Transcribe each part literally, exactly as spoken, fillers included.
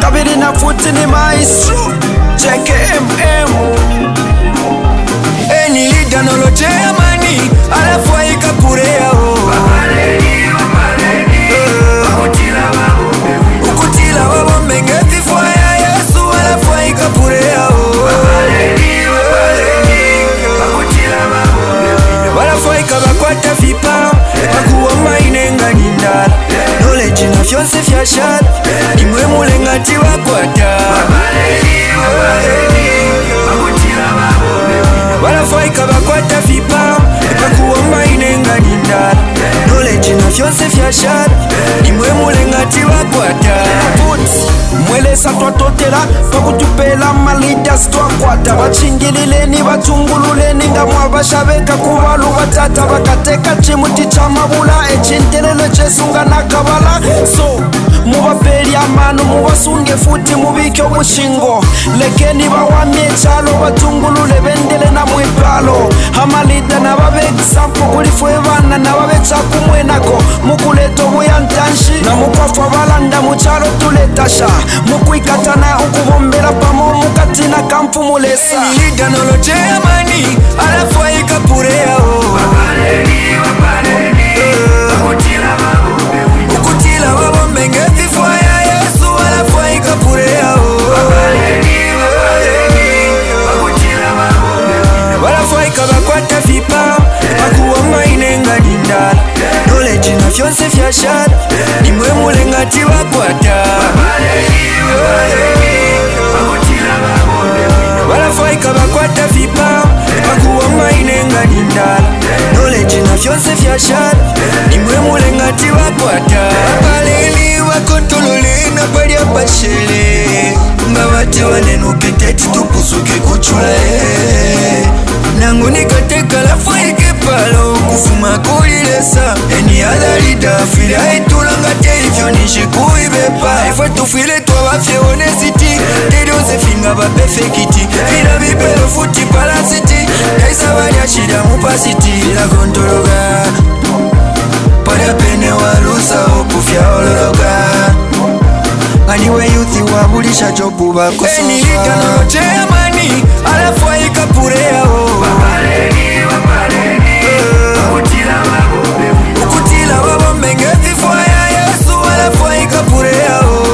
kabiri na futi ni maestro J K M M. Eni lida noloche amani alafu haika purea ho ukutila wabo mengeti fwaya Yesu alafu haika purea ho alafu haika bakwata vipa bakuwama inenga nindala knowledge na fyonse fyashara nimwe mulengati bakwata walafaika bakwata vipa bakuwama inenga nindala knowledge na fyonse fyashara nimwe mulengati bakwata mwelesa twatotela pakutupela malidas twakwata bachingilileni batungululeni nga mwabashabeka kubalu batata bakateka chimuti chamabula echintelele chesunga nakabala so mubapeli amano mubasunge futi mubike omushingo lekeni bawamye echalo batungulule bendele na mwipalo amalida nababe example kulifwe bana nababe chakumwenako mukuleta obuyantanshi na mukwafa balanda muchalo tuletasha mukwikatana ukubombera pamo mukatina kampu mulesa lida noloche amani alafu haika purea ho ukutila wabo mengeti fwaya Yesu alafu haika purea ho alafu haika bakwata vipa bakuwama inenga nindala knowledge na fyonse fyashara nimwe mulengati bakwata walafaika bakwata vipa bakuwama inenga nindala knowledge na fyonse fyashara nimwe mulengati bakwata baleli bakotololina balya bashele ngabati wanenuketeti tukusuke kuchula nangu nikateka lafaike palo kufuma kulilesa eni adalida fili haitulangate ifyo nishikuibepa ifwe tufile twabafye honesty terioze finga bapefekiti fila bibelo futi palasiti yaisa balya shida mupasiti fila kontologa palya pene walusa okufya olologa aniwe yuthi wabulisha jobu bakosofa eni lida noloche amani alafu haika purea ho ukutila wabo mengeti fwaya Yesu alafu haika purea ho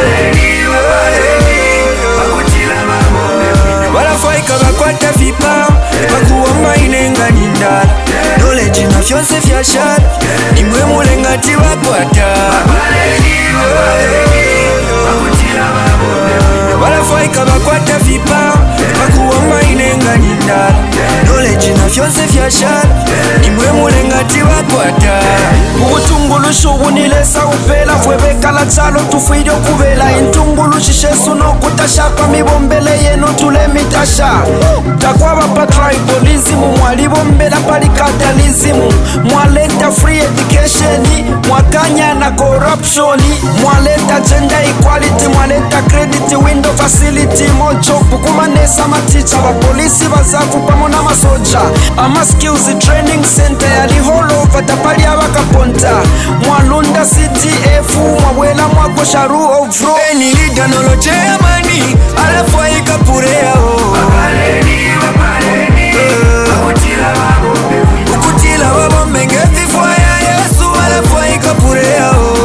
walafu haika bakwata vipa bakuwama inenga nindala knowledge na fyonse fyashara nimwe mulengati bakwata walafaika bakwata vipa bakuwama inenga nindala knowledge na fyonse fyashara nimwe mulengati bakwata ubutungulushi ubunilesa upela fwebekala chalo tufwile okubela intungulushi nokutashakwa mibombele yenu tulemitasha takwaba patribalism mwalibombela palikatalism mwaleta free education mwakanya na corruption mwaleta gender equality mwaleta credit window facility mojobu kumanesa maticha bapolisi bazafu pamo na masoja ama skills training center yali all over tapali abakaponta mwalunda C T F mwabwela mwakosharu ovro eni lida noloche amani alafu haika purea ho ukutila wabo mengeti fwaya Yesu alafu haika purea ho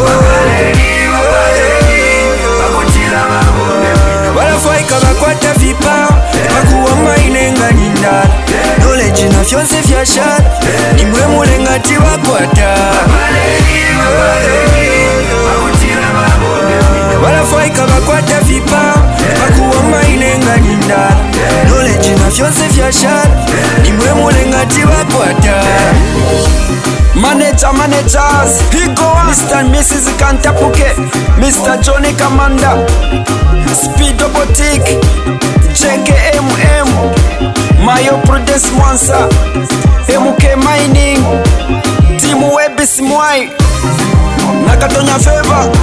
walafu haika bakwata vipa bakuwama inenga nindala knowledge na fyonse fyashara nimwe mulengati bakwata walafaika bakwata vipa bakuwama inenga nindala knowledge na fyonse fyashara nimwe mulengati bakwata Manager, managers, he go on Mister and Missus Kantapuke, Mister Johnny Commander, Speedo Boutique, J K M M, Mayo Prudence Mwansa, M K Mining, Team Webis Mwai, Nakatonya Favor.